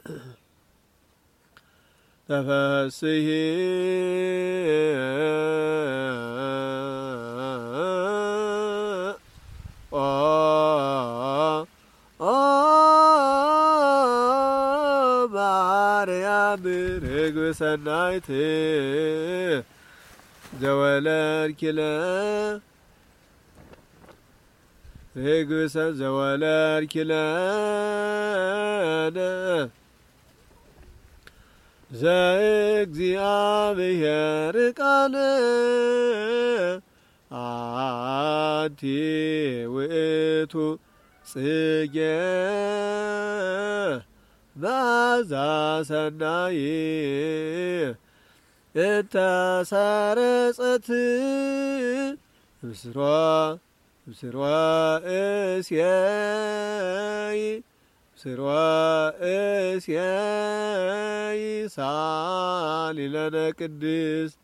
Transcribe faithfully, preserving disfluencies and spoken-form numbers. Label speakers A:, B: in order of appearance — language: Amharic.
A: ተፈስሒ ኦ ኦ ማርያም ርግብ ሰናይት ዘወለድኪለ ርግብ ዘወለድኪለነ ዘእግዚአብሔር ቃል አንቲ ውእቱ ጽጌ መዓዛ ሰናይ እንተሰረጸት ምስሯ ምስሯ እሴይ ምስሯ እሴይ ሳሊ ለነ ቅድስት